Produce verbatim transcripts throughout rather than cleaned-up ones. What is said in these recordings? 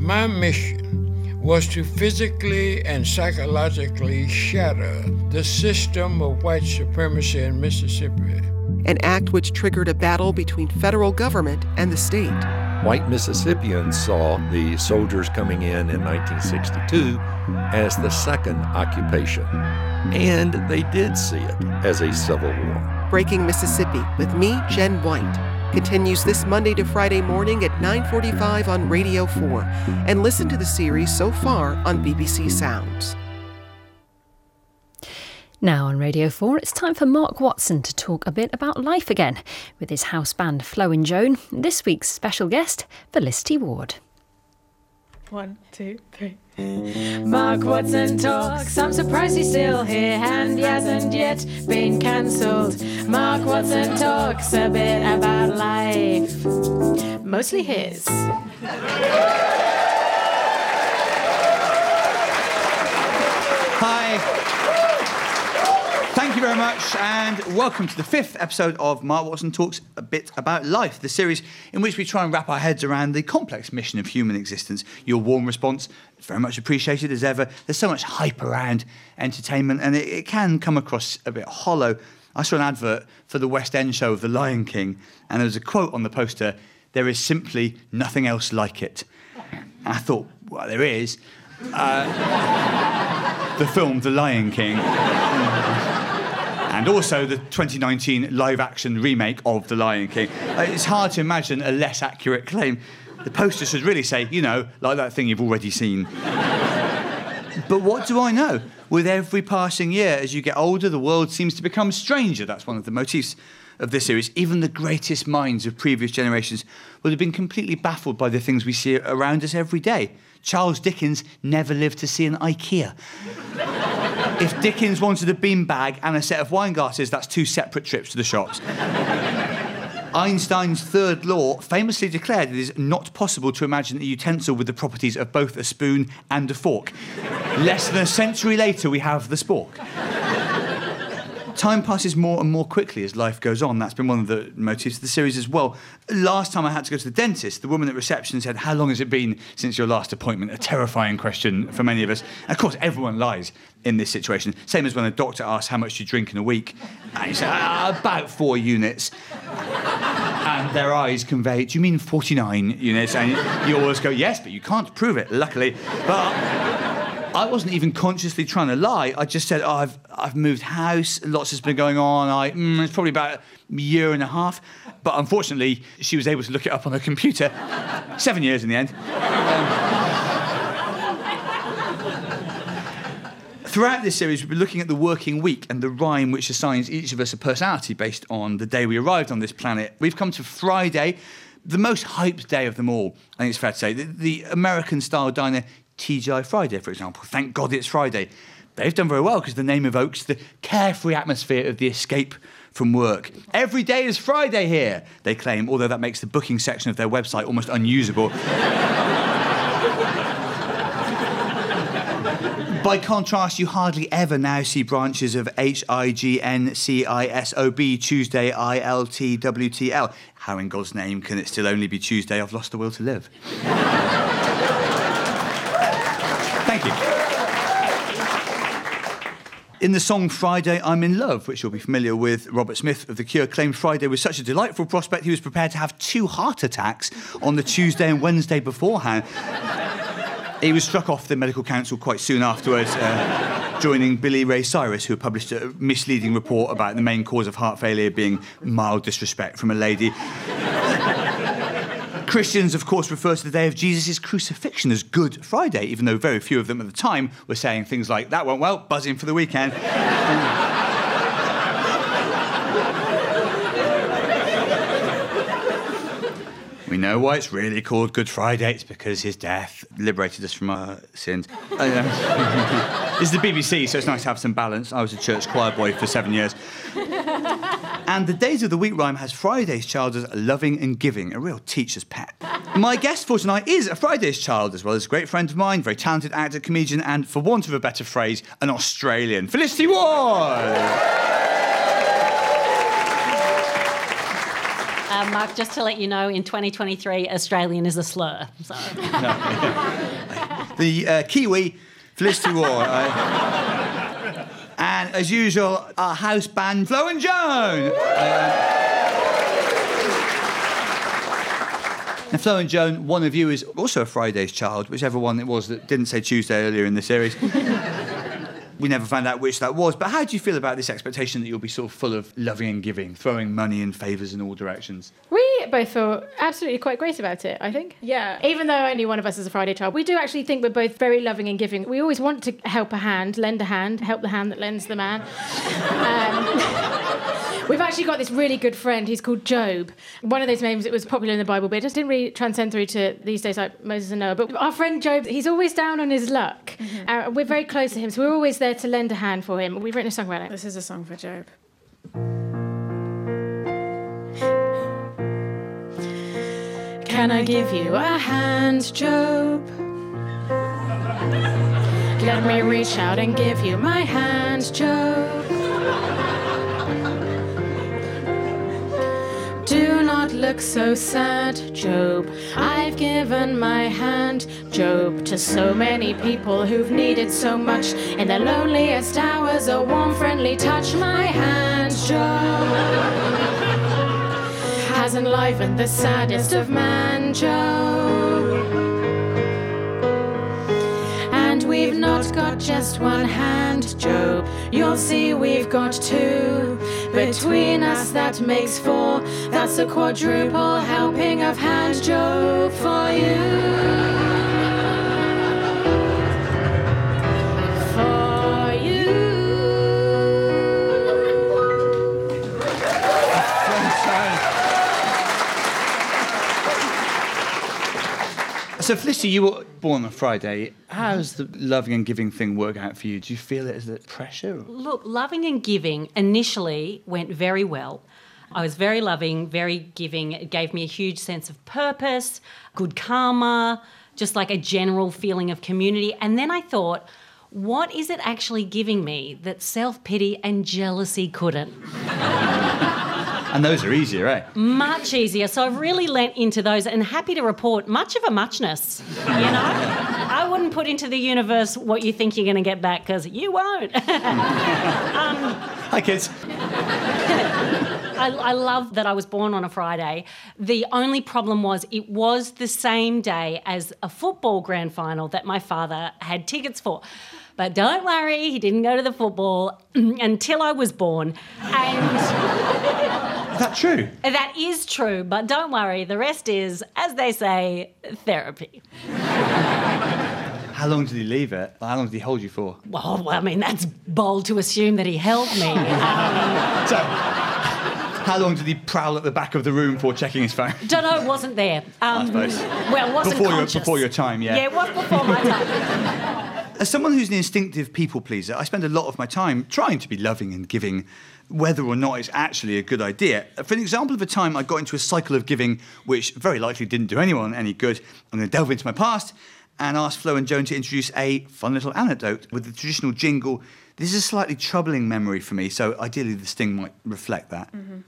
My mission was to physically and psychologically shatter the system of white supremacy in Mississippi. An act which triggered a battle between federal government and the state. White Mississippians saw the soldiers coming in in nineteen sixty-two as the second occupation, and they did see it as a civil war. Breaking Mississippi with me, Jen White, continues this Monday to Friday morning at nine forty-five on Radio four, and listen to the series so far on B B C Sounds. Now on Radio four, it's time for Mark Watson to talk a bit about life again with his house band Flo and Joan. This week's special guest, Felicity Ward. One, two, three. Mark Watson talks. I'm surprised he's still here and he hasn't yet been cancelled. Mark Watson talks a bit about life, mostly his. Hi. Thank you very much, and welcome to the fifth episode of Mark Watson Talks a Bit About Life, the series in which we try and wrap our heads around the complex mission of human existence. Your warm response is very much appreciated as ever. There's so much hype around entertainment, and it, it can come across a bit hollow. I saw an advert for the West End show of The Lion King, and there was a quote on the poster, "There is simply nothing else like it." And I thought, well, there is. Uh, the film The Lion King. And also the twenty nineteen live-action remake of The Lion King. It's hard to imagine a less accurate claim. The poster should really say, you know, like that thing you've already seen. But what do I know? With every passing year, as you get older, the world seems to become stranger. That's one of the motifs of this series. Even the greatest minds of previous generations would have been completely baffled by the things we see around us every day. Charles Dickens never lived to see an IKEA. If Dickens wanted a beanbag and a set of wine glasses, that's two separate trips to the shops. Einstein's third law famously declared it is not possible to imagine a utensil with the properties of both a spoon and a fork. Less than a century later, we have the spork. Time passes more and more quickly as life goes on. That's been one of the motifs of the series as well. Last time I had to go to the dentist, the woman at reception said, "How long has it been since your last appointment?" A terrifying question for many of us. And of course, everyone lies in this situation. Same as when a doctor asks how much you drink in a week. And you say, ah, about four units. And their eyes convey, do you mean forty-nine units? And you always go, yes, but you can't prove it, luckily. But I wasn't even consciously trying to lie. I just said, oh, I've, I've moved house, lots has been going on. I, mm, it's probably about a year and a half. But unfortunately, she was able to look it up on her computer. Seven years in the end. Um, Throughout this series, we've been looking at the working week and the rhyme which assigns each of us a personality based on the day we arrived on this planet. We've come to Friday, the most hyped day of them all, I think it's fair to say. The, the American-style diner T G I Friday, for example. Thank God it's Friday. They've done very well because the name evokes the carefree atmosphere of the escape from work. Every day is Friday here, they claim, although that makes the booking section of their website almost unusable. By contrast, you hardly ever now see branches of H I G N C I S O B, Tuesday, I L T W T L. How in God's name can it still only be Tuesday? I've lost the will to live. Thank you. In the song Friday, I'm in Love, which you'll be familiar with, Robert Smith of The Cure claimed Friday was such a delightful prospect he was prepared to have two heart attacks on the Tuesday and Wednesday beforehand. He was struck off the medical council quite soon afterwards, uh, joining Billy Ray Cyrus, who had published a misleading report about the main cause of heart failure being mild disrespect from a lady. Christians, of course, refer to the day of Jesus' crucifixion as Good Friday, even though very few of them at the time were saying things like, that went well, buzzing for the weekend. We know why it's really called Good Friday. It's because his death liberated us from our sins. This is the B B C, so it's nice to have some balance. I was a church choir boy for seven years. And the Days of the Week rhyme has Friday's child as loving and giving, a real teacher's pet. My guest for tonight is a Friday's child, as well as a great friend of mine, very talented actor, comedian, and, for want of a better phrase, an Australian. Felicity Ward! Uh, Mark, just to let you know, in twenty twenty-three, Australian is a slur. So. The uh, Kiwi, Felicity Ward. I... And, as usual, our house band, Flo and Joan. Uh... Now, Flo and Joan, one of you is also a Friday's child, whichever one it was that didn't say Tuesday earlier in the series. We never found out which that was. But how do you feel about this expectation that you'll be sort of full of loving and giving, throwing money and favours in all directions? We both feel absolutely quite great about it, I think. Yeah. Even though only one of us is a Friday child, we do actually think we're both very loving and giving. We always want to help a hand, lend a hand, help the hand that lends the man. Um, we've actually got this really good friend. He's called Job. One of those names that was popular in the Bible, but it just didn't really transcend through to these days like Moses and Noah. But our friend Job, he's always down on his luck. Mm-hmm. Uh, we're very close to him, so we're always there to lend a hand for him. We've written a song about it. This is a song for Job. Can I give you a hand, Job? Let me reach out and give you my hand, Job. Do not look so sad, Job. I've given my hand, Job, to so many people who've needed so much. In their loneliest hours, a warm, friendly touch. My hand, Job, has enlivened the saddest of man, Job. And we've not got just one hand, Job. You'll see we've got two. Between us that makes four. That's a quadruple helping of hand, Job, for you. For you. So, Felicity, you were born on Friday. How's the loving and giving thing work out for you? Do you feel it as a pressure? Look, loving and giving initially went very well. I was very loving, very giving. It gave me a huge sense of purpose, good karma, just like a general feeling of community. And then I thought, what is it actually giving me that self-pity and jealousy couldn't? And those are easier, eh? Much easier. So I've really lent into those and happy to report much of a muchness, you know? I wouldn't put into the universe what you think you're going to get back, because you won't. um, Hi, kids. I, I love that I was born on a Friday. The only problem was it was the same day as a football grand final that my father had tickets for. But don't worry, he didn't go to the football until I was born. And is that true? That is true, but don't worry, the rest is, as they say, therapy. How long did he leave it? How long did he hold you for? Well, I mean, that's bold to assume that he held me. Um, so, how long did he prowl at the back of the room for, checking his phone? Don't know, wasn't there. Um, I suppose. Well, wasn't before conscious. Your, before your time, yeah. Yeah, it was before my time. As someone who's an instinctive people pleaser, I spend a lot of my time trying to be loving and giving, whether or not it's actually a good idea. For an example of a time I got into a cycle of giving which very likely didn't do anyone any good, I'm going to delve into my past and ask Flo and Joan to introduce a fun little anecdote with the traditional jingle. This is a slightly troubling memory for me, so ideally the sting might reflect that. Mm-hmm.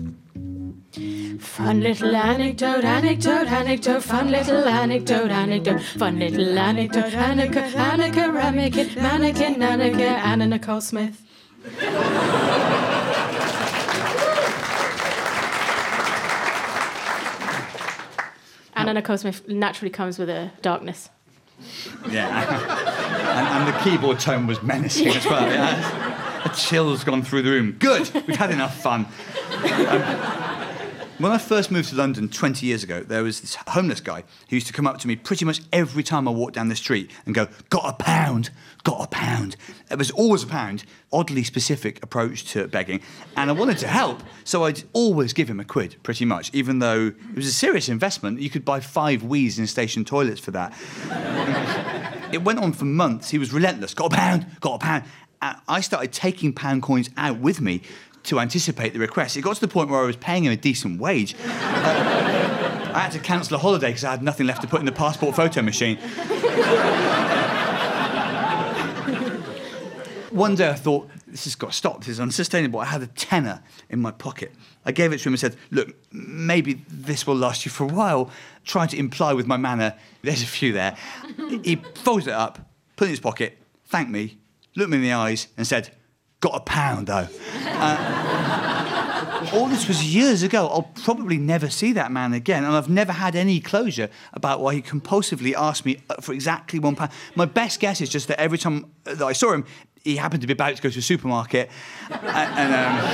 Fun little anecdote, anecdote, anecdote, fun little anecdote, anecdote, fun little anecdote, Annika, Annika, Rammikit, Mannequin, Annika, Anna Nicole Smith. Anna Nicole Smith naturally comes with a darkness. Yeah, and, and the keyboard tone was menacing as well. Yeah. A chill's gone through the room. Good, we've had enough fun. Um, when I first moved to London twenty years ago, there was this homeless guy who used to come up to me pretty much every time I walked down the street and go, "Got a pound? Got a pound?" It was always a pound, oddly specific approach to begging. And I wanted to help, so I'd always give him a quid, pretty much, even though it was a serious investment. You could buy five Wees in station toilets for that. It went on for months. He was relentless. "Got a pound? Got a pound?" And I started taking pound coins out with me to anticipate the request. It got to the point where I was paying him a decent wage. Uh, I had to cancel a holiday because I had nothing left to put in the passport photo machine. One day I thought, this has got to stop, this is unsustainable. I had a tenner in my pocket. I gave it to him and said, look, maybe this will last you for a while, trying to imply with my manner, there's a few there. He folded it up, put it in his pocket, thanked me, looked me in the eyes and said, got a pound though. Uh, all this was years ago. I'll probably never see that man again, and I've never had any closure about why he compulsively asked me for exactly one pound. My best guess is just that every time that I saw him, he happened to be about to go to a supermarket, and... and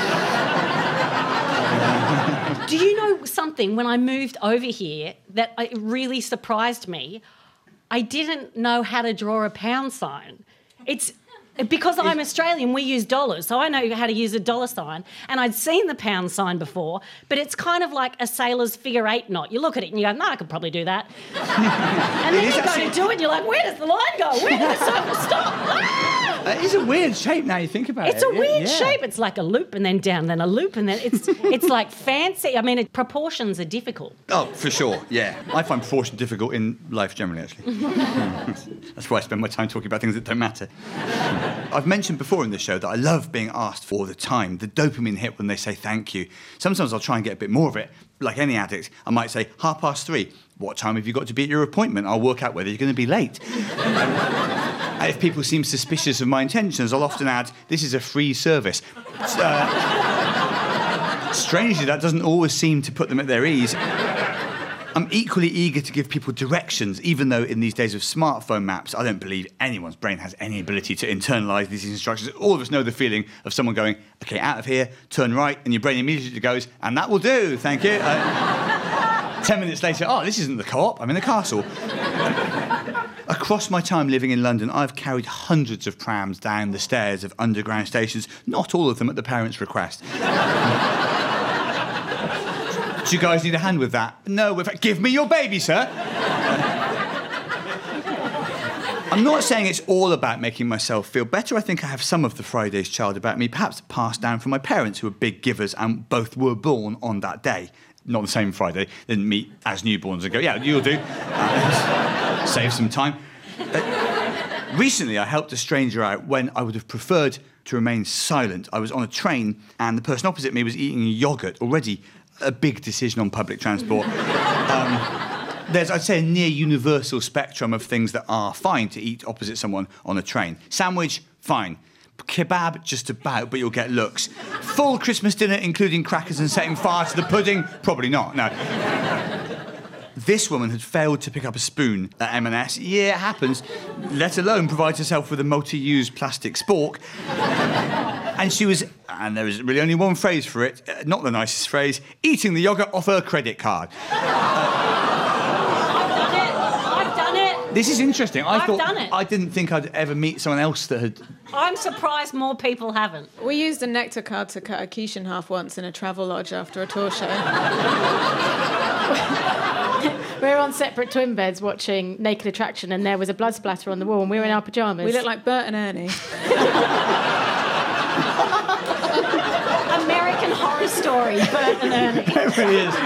um, Do you know something? When I moved over here, that it really surprised me. I didn't know how to draw a pound sign. It's because I'm Australian, we use dollars, so I know how to use a dollar sign. And I'd seen the pound sign before, but it's kind of like a sailor's figure eight knot. You look at it and you go, no, I could probably do that. And then you go to do it, and you're like, where does the line go? Where does the circle stop? Ah! It is a weird shape now you think about It's it. It's a weird yeah. shape. It's like a loop and then down, then a loop, and then it's it's like fancy. I mean, it, proportions are difficult. Oh, for sure, yeah. I find proportion difficult in life generally, actually. That's why I spend my time talking about things that don't matter. I've mentioned before in the show that I love being asked for all the time, the dopamine hit when they say thank you. Sometimes I'll try and get a bit more of it. Like any addict, I might say, half past three. What time have you got to be at your appointment? I'll work out whether you're going to be late. And if people seem suspicious of my intentions, I'll often add, this is a free service. Uh, strangely, that doesn't always seem to put them at their ease. I'm equally eager to give people directions, even though in these days of smartphone maps, I don't believe anyone's brain has any ability to internalise these instructions. All of us know the feeling of someone going, OK, out of here, turn right, and your brain immediately goes, and that will do, thank you. Uh, ten minutes later, oh, this isn't the Co-op, I'm in the castle. Across my time living in London, I've carried hundreds of prams down the stairs of underground stations, not all of them at the parents' request. Do you guys need a hand with that? No, in fact, give me your baby, sir. I'm not saying it's all about making myself feel better. I think I have some of the Friday's child about me, perhaps passed down from my parents, who are big givers and both were born on that day. Not the same Friday. They didn't meet as newborns and go, yeah, you'll do. Uh, save some time. Uh, recently, I helped a stranger out when I would have preferred to remain silent. I was on a train and the person opposite me was eating a yoghurt, already a big decision on public transport. Um, there's, I'd say, a near universal spectrum of things that are fine to eat opposite someone on a train. Sandwich, fine. Kebab, just about, but you'll get looks. Full Christmas dinner, including crackers and setting fire to the pudding, probably not, no. This woman had failed to pick up a spoon at M and S. Yeah, it happens. Let alone provide herself with a multi-use plastic spork. And she was, and there was really only one phrase for it, uh, not the nicest phrase, eating the yoghurt off her credit card. I've done it. This is interesting. I I've thought done it. I didn't think I'd ever meet someone else that had. I'm surprised more people haven't. We used a nectar card to cut a quiche in half once in a travel lodge after a tour show. We were on separate twin beds watching Naked Attraction, and there was a blood splatter on the wall, and we were in our pyjamas. We looked like Bert and Ernie. American Horror Story, Bert and Ernie. It really is.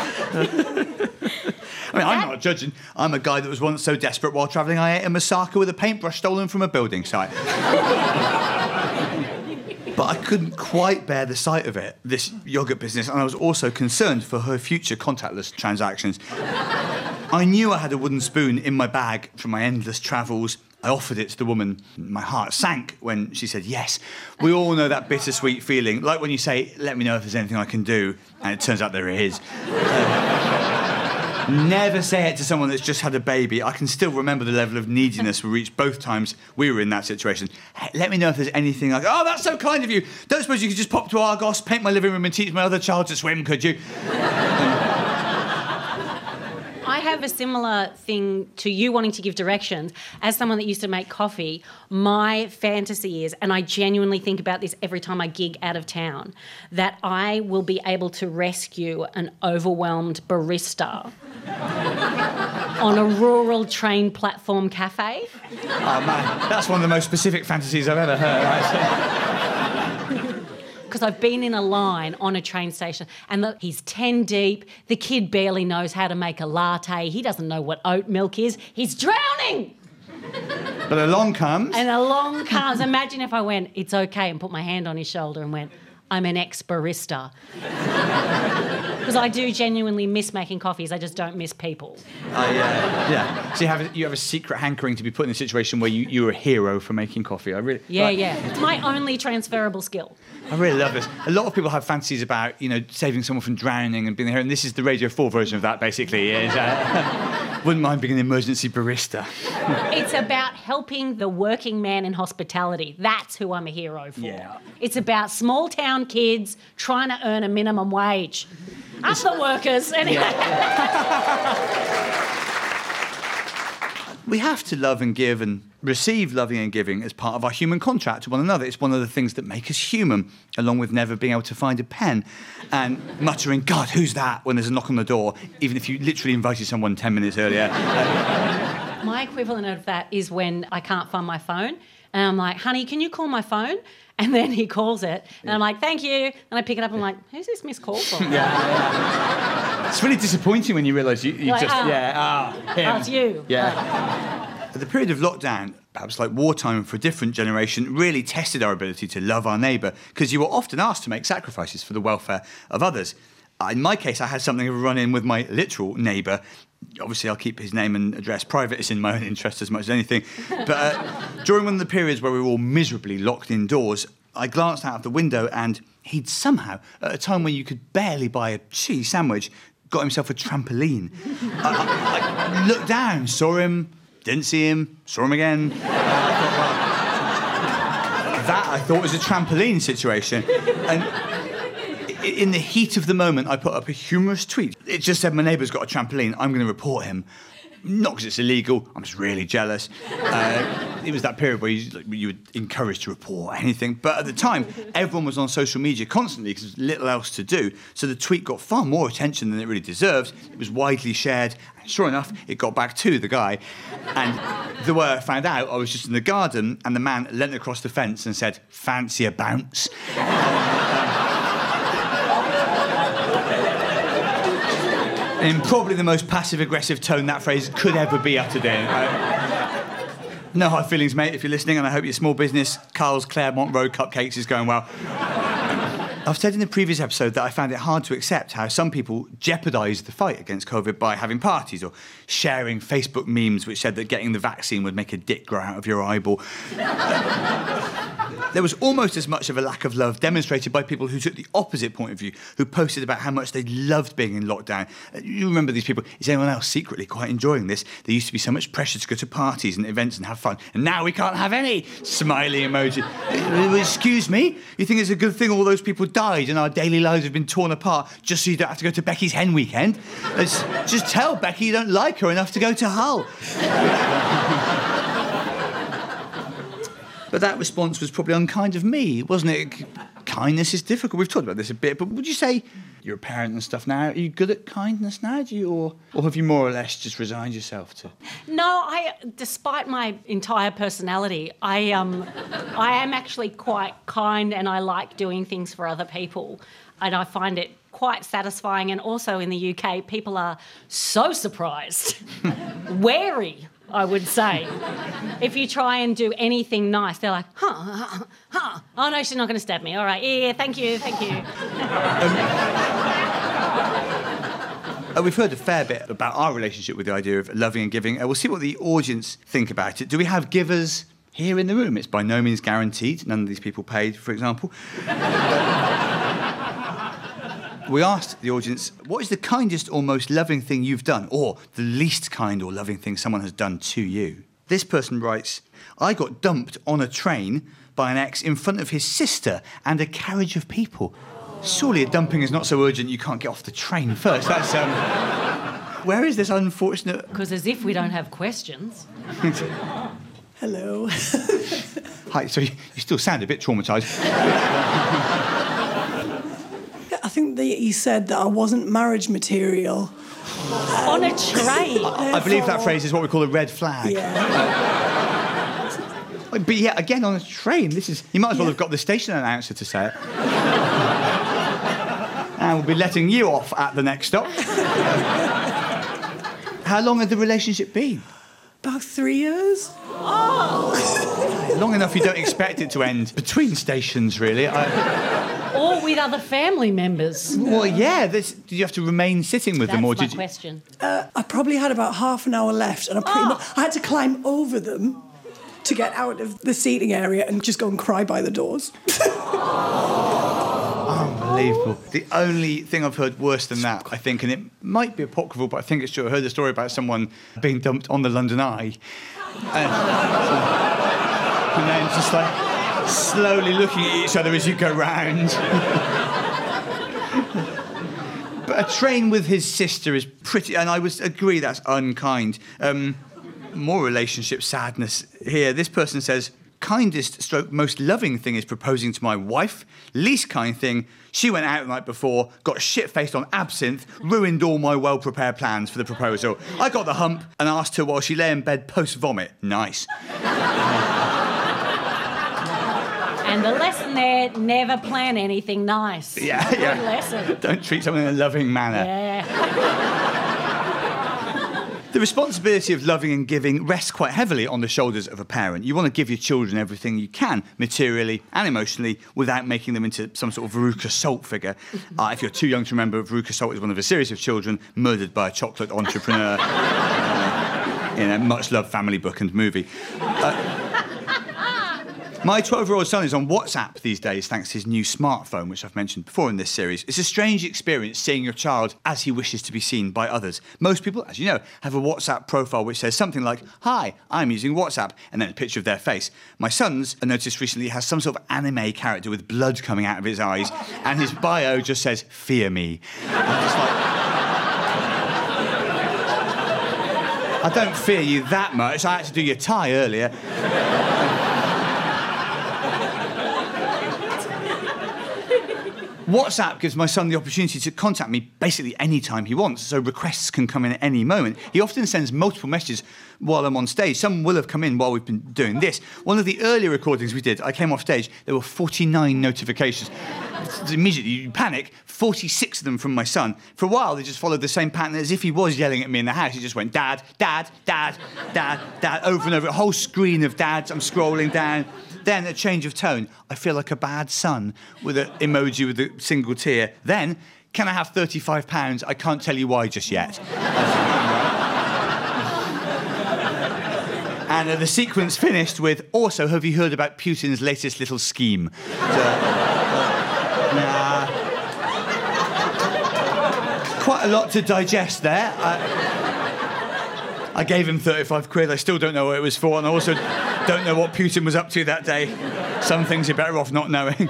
I mean, I'm not judging. I'm a guy that was once so desperate while travelling I ate a moussaka with a paintbrush stolen from a building site. But I couldn't quite bear the sight of it, this yoghurt business, and I was also concerned for her future contactless transactions. I knew I had a wooden spoon in my bag from my endless travels. I offered it to the woman. My heart sank when she said yes. We all know that bittersweet feeling, like when you say, let me know if there's anything I can do, and it turns out there is. Uh, never say it to someone that's just had a baby. I can still remember the level of neediness we reached both times we were in that situation. Hey, let me know if there's anything like, oh, that's so kind of you. Don't suppose you could just pop to Argos, paint my living room and teach my other child to swim, could you? Um, I have a similar thing to you wanting to give directions. As someone that used to make coffee, my fantasy is, and I genuinely think about this every time I gig out of town, that I will be able to rescue an overwhelmed barista on a rural train platform cafe. Oh, man, that's one of the most specific fantasies I've ever heard, actually. Because I've been in a line on a train station and the, he's ten deep, the kid barely knows how to make a latte, he doesn't know what oat milk is, he's drowning! But along comes... And along comes... Imagine if I went, it's okay, and put my hand on his shoulder and went, I'm an ex-barista. Because I do genuinely miss making coffees, I just don't miss people. Uh, yeah, yeah. So you have, a, you have a secret hankering to be put in a situation where you, you're a hero for making coffee. I really... Yeah, like, yeah. It's my only transferable skill. I really love this. A lot of people have fantasies about, you know, saving someone from drowning and being there, and this is the Radio four version of that, basically. Is, uh, wouldn't mind being an emergency barista. It's about helping the working man in hospitality. That's who I'm a hero for. Yeah. It's about small-town kids trying to earn a minimum wage. Up the workers. Anyway. Yeah. We have to love and give and receive loving and giving as part of our human contract to one another. It's one of the things that make us human, along with never being able to find a pen and muttering, God, who's that, when there's a knock on the door, even if you literally invited someone ten minutes earlier. My equivalent of that is when I can't find my phone, and I'm like, honey, can you call my phone? And then he calls it, and I'm like, thank you. And I pick it up, and I'm like, who's this missed call from? Yeah. It's really disappointing when you realise you, you like, just... Oh, yeah, ah, him. Oh, it's you. Yeah. The period of lockdown, perhaps like wartime for a different generation, really tested our ability to love our neighbour, because you were often asked to make sacrifices for the welfare of others. In my case, I had something of a run-in with my literal neighbour. Obviously, I'll keep his name and address private. It's in my own interest as much as anything. But uh, during one of the periods where we were all miserably locked indoors, I glanced out of the window and he'd somehow, at a time when you could barely buy a cheese sandwich, got himself a trampoline. I, I, I looked down, saw him, didn't see him, saw him again. Uh, I thought, well, that I thought was a trampoline situation. And in the heat of the moment, I put up a humorous tweet. It just said, my neighbour's got a trampoline, I'm going to report him. Not because it's illegal, I'm just really jealous. Uh, it was that period where you, like, you were encouraged to report anything. But at the time, everyone was on social media constantly because there was little else to do. So the tweet got far more attention than it really deserved. It was widely shared. And sure enough, it got back to the guy. And the way I found out, I was just in the garden and the man leant across the fence and said, fancy a bounce? In probably the most passive-aggressive tone that phrase could ever be uttered in. Uh, no hard feelings, mate, if you're listening, and I hope your small business, Carl's Claremont Road Cupcakes, is going well. I've said in the previous episode that I found it hard to accept how some people jeopardise the fight against COVID by having parties or sharing Facebook memes which said that getting the vaccine would make a dick grow out of your eyeball. There was almost as much of a lack of love demonstrated by people who took the opposite point of view, who posted about how much they loved being in lockdown. You remember these people. Is anyone else secretly quite enjoying this? There used to be so much pressure to go to parties and events and have fun, and now we can't have any. Smiley emoji. Excuse me? You think it's a good thing all those people died and our daily lives have been torn apart just so you don't have to go to Becky's hen weekend? Let's just tell Becky you don't like her enough to go to Hull. But that response was probably unkind of me, wasn't it? Kindness is difficult. We've talked about this a bit, but would you say you're a parent and stuff now? Are you good at kindness now, do you, or, or have you more or less just resigned yourself to? No, I, despite my entire personality, I um, I am actually quite kind, and I like doing things for other people, and I find it quite satisfying. And also in the U K, people are so surprised, wary, I would say. If you try and do anything nice, they're like, huh, huh, huh. Oh, no, she's not going to stab me. All right, yeah, yeah, thank you, thank you. Um, uh, we've heard a fair bit about our relationship with the idea of loving and giving. Uh, we'll see what the audience think about it. Do we have givers here in the room? It's by no means guaranteed. None of these people paid, for example. We asked the audience, what is the kindest or most loving thing you've done, or the least kind or loving thing someone has done to you? This person writes, I got dumped on a train by an ex in front of his sister and a carriage of people. Surely a dumping is not so urgent you can't get off the train first. That's, um... Where is this unfortunate... Because as if we don't have questions. Hello. Hi, so you, you still sound a bit traumatised. I think that he said that I wasn't marriage material. On a train? I, I believe that phrase is what we call a red flag. Yeah. But yeah, again, on a train, this is... You might as well yeah. have got the station announcer to say it. And we'll be letting you off at the next stop. How long had the relationship been? About three years. Oh! Long enough you don't expect it to end between stations, really. I... Or with other family members. Well, yeah. This, did you have to remain sitting with That's them, or my did you? question. Uh, I probably had about half an hour left, and I pretty Oh. much I had to climb over them to get out of the seating area and just go and cry by the doors. Unbelievable. The only thing I've heard worse than that, I think, and it might be apocryphal, but I think it's true. I heard a story about someone being dumped on the London Eye. And, and then just like slowly looking at each other as you go round. But a train with his sister is pretty, and I would agree that's unkind. Um, more relationship sadness here. This person says, kindest stroke most loving thing is proposing to my wife. Least kind thing, she went out the night before, got shit-faced on absinthe, ruined all my well-prepared plans for the proposal. I got the hump and asked her while she lay in bed post-vomit. Nice. And the lesson there, never plan anything nice. Yeah, Good yeah. lesson. Don't treat someone in a loving manner. Yeah. The responsibility of loving and giving rests quite heavily on the shoulders of a parent. You want to give your children everything you can, materially and emotionally, without making them into some sort of Veruca Salt figure. Uh, if you're too young to remember, Veruca Salt is one of a series of children murdered by a chocolate entrepreneur uh, in a much-loved family book and movie. Uh, My twelve-year-old son is on WhatsApp these days thanks to his new smartphone, which I've mentioned before in this series. It's a strange experience seeing your child as he wishes to be seen by others. Most people, as you know, have a WhatsApp profile which says something like, "Hi, I'm using WhatsApp," and then a picture of their face. My son's, I noticed recently, has some sort of anime character with blood coming out of his eyes, and his bio just says, "Fear me." I'm just like, I don't fear you that much. I had to do your tie earlier. WhatsApp gives my son the opportunity to contact me basically any time he wants, so requests can come in at any moment. He often sends multiple messages while I'm on stage. Some will have come in while we've been doing this. One of the earlier recordings we did, I came off stage, there were forty-nine notifications. Immediately, you panic, forty-six of them from my son. For a while, they just followed the same pattern as if he was yelling at me in the house. He just went, "Dad, Dad, Dad, Dad, Dad," over and over, a whole screen of dads. I'm scrolling down. Then a change of tone. I feel like a bad son with an emoji with a single tear. Then, can I have thirty-five pounds? I can't tell you why just yet. And uh, the sequence finished with, also, have you heard about Putin's latest little scheme? So, uh, nah. Quite a lot to digest there. I, I gave him thirty-five quid. I still don't know what it was for, and I also don't know what Putin was up to that day. Some things you're better off not knowing.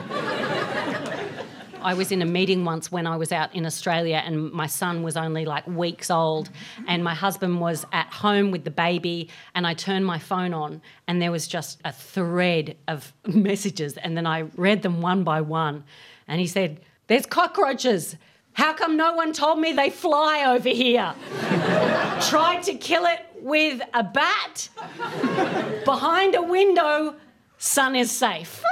I was in a meeting once when I was out in Australia and my son was only like weeks old and my husband was at home with the baby and I turned my phone on and there was just a thread of messages and then I read them one by one and he said, "There's cockroaches. How come no one told me they fly over here? Tried to kill it with a bat. Behind a window, son is safe."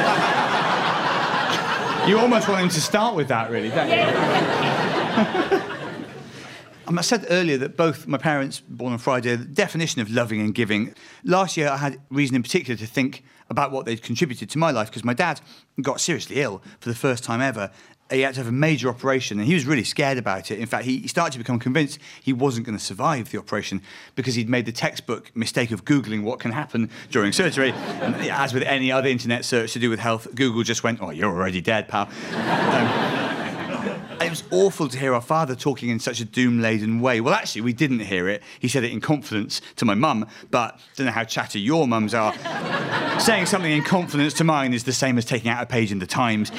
You almost want him to start with that, really, don't you? Yeah. Um, I said earlier that both my parents, born on Friday, the definition of loving and giving. Last year, I had reason in particular to think about what they'd contributed to my life because my dad got seriously ill for the first time ever. He had to have a major operation and he was really scared about it. In fact, he started to become convinced he wasn't going to survive the operation because he'd made the textbook mistake of Googling what can happen during surgery. And as with any other internet search to do with health, Google just went, "Oh, you're already dead, pal." Um, it was awful to hear our father talking in such a doom-laden way. Well, actually, we didn't hear it. He said it in confidence to my mum, but I don't know how chatty your mums are. Saying something in confidence to mine is the same as taking out a page in the Times.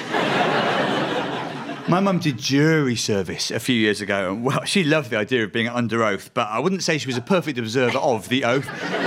My mum did jury service a few years ago, and well, she loved the idea of being under oath, but I wouldn't say she was a perfect observer of the oath.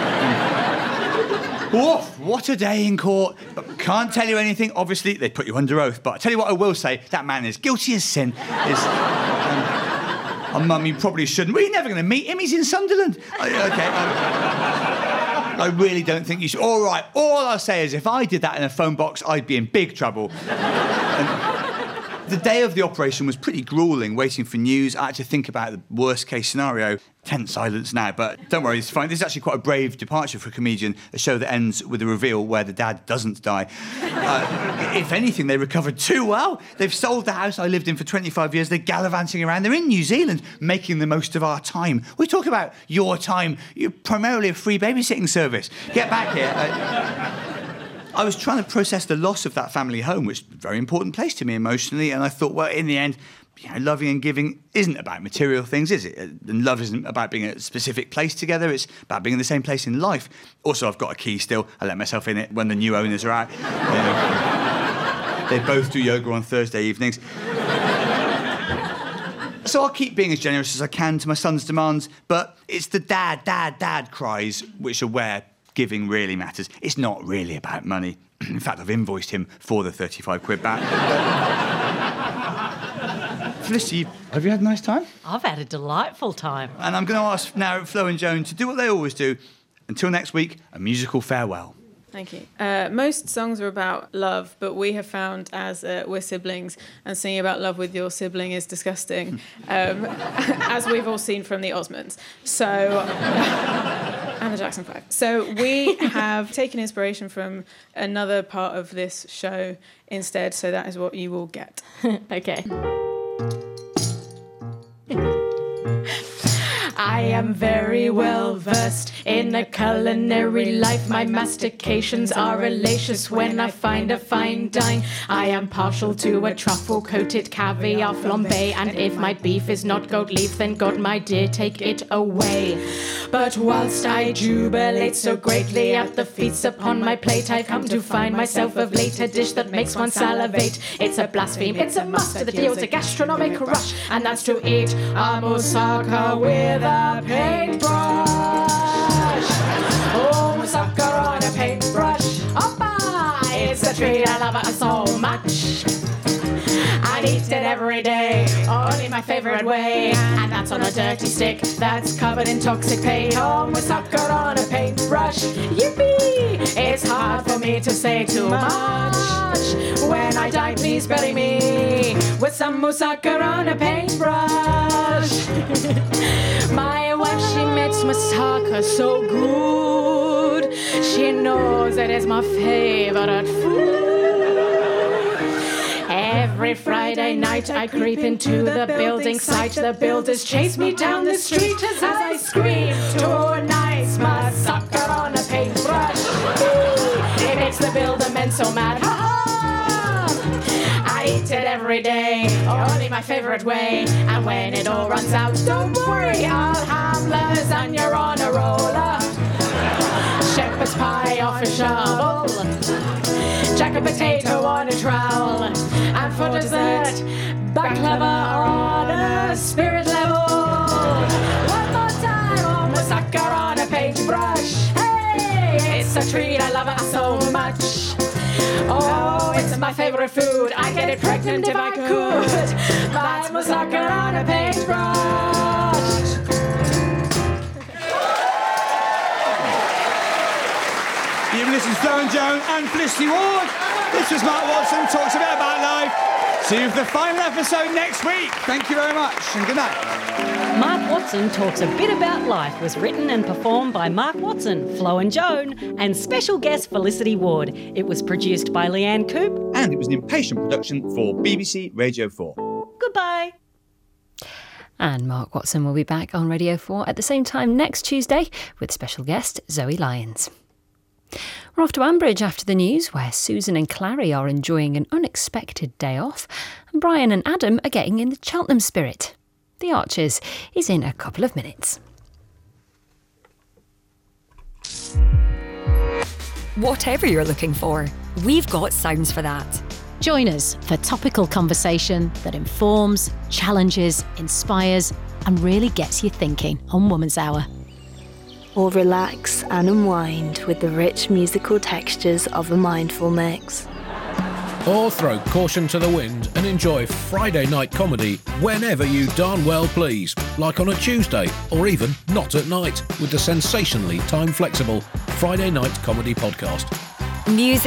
Woof, what a day in court. But can't tell you anything. Obviously, they put you under oath. But I tell you what I will say, that man is guilty as sin. Is, um, oh, Mum, you probably shouldn't. Well, you're never going to meet him. He's in Sunderland. I, OK, um, I really don't think you should. All right, all I'll say is if I did that in a phone box, I'd be in big trouble. And The day of the operation was pretty gruelling, waiting for news. I had to think about the worst case scenario. Tense silence now, but don't worry, it's fine. This is actually quite a brave departure for a comedian, a show that ends with a reveal where the dad doesn't die. Uh, if anything, they recovered too well. They've sold the house I lived in for twenty-five years. They're gallivanting around. They're in New Zealand, making the most of our time. We talk about your time. You're primarily a free babysitting service. Get back here. Uh, I was trying to process the loss of that family home, which is a very important place to me emotionally, and I thought, well, in the end, you know, loving and giving isn't about material things, is it? And love isn't about being at a specific place together. It's about being in the same place in life. Also, I've got a key still. I let myself in it when the new owners are out. They both do yoga on Thursday evenings. So I'll keep being as generous as I can to my son's demands, but it's the dad, dad, dad cries which are where giving really matters. It's not really about money. In fact, I've invoiced him for the thirty-five quid back. Felicity, have you had a nice time? I've had a delightful time. And I'm going to ask now Flo and Joan to do what they always do. Until next week, a musical farewell. Thank you. Uh, most songs are about love, but we have found, as uh, we're siblings, and singing about love with your sibling is disgusting, um, as we've all seen from the Osmonds. So, and the Jackson Five. So we have taken inspiration from another part of this show instead, so that is what you will get. Okay. I am very well versed in a culinary life. My mastications are relacious when I find a fine dine. I am partial to a truffle-coated caviar flambe, and if my beef is not goat leaf, then God, my dear, take it away. But whilst I jubilate so greatly at the feasts upon my plate, I've come to find myself of late a dish that makes one salivate. It's a blaspheme, it's a must that yields a gastronomic rush, and that's to eat a moussaka with a paintbrush. Oh, moussaka on a paintbrush. Oppa! It's a treat, I love it so much. I'd eat it every day, only my favourite way, and that's on a dirty stick that's covered in toxic paint. Oh, moussaka on a paintbrush. Yippee! It's hard for me to say too much. When I die, please bury me with some moussaka on a paintbrush. My wife, she makes moussaka so good. She knows it is my favourite food. Every Friday night I creep into the building site. The builders chase me down the street as I scream, tonight's moussaka on a paintbrush. It makes the builder men so mad. Ha ha! I eat it every day, only my favourite way. And when it all runs out, don't worry, I'll have lasagna on a roller, shepherd's pie off a shovel, jack a potato on a trowel, and for dessert, baklava on a spirit level. One more time, oh, moussaka on a paintbrush. Hey, it's a treat, I love it so much. Oh, it's my favourite food. I'd get it pregnant if I could. That's moussaka on a paintbrush. You've listened to Flo and Joan and Felicity Ward. This was Mark Watson, talks a bit about life. See you for the final episode next week. Thank you very much and good night. Mark Watson Talks a Bit About Life was written and performed by Mark Watson, Flo and Joan, and special guest Felicity Ward. It was produced by Leanne Coop. And it was an Impatient production for B B C Radio four. Goodbye. And Mark Watson will be back on Radio four at the same time next Tuesday with special guest Zoe Lyons. We're off to Ambridge after the news, where Susan and Clary are enjoying an unexpected day off, and Brian and Adam are getting in the Cheltenham spirit. The Archers is in a couple of minutes. Whatever you're looking for, we've got sounds for that. Join us for topical conversation that informs, challenges, inspires, and really gets you thinking on Woman's Hour. Or relax and unwind with the rich musical textures of a mindful mix. Or throw caution to the wind and enjoy Friday night comedy whenever you darn well please, like on a Tuesday or even not at night with the sensationally time-flexible Friday Night Comedy podcast. Music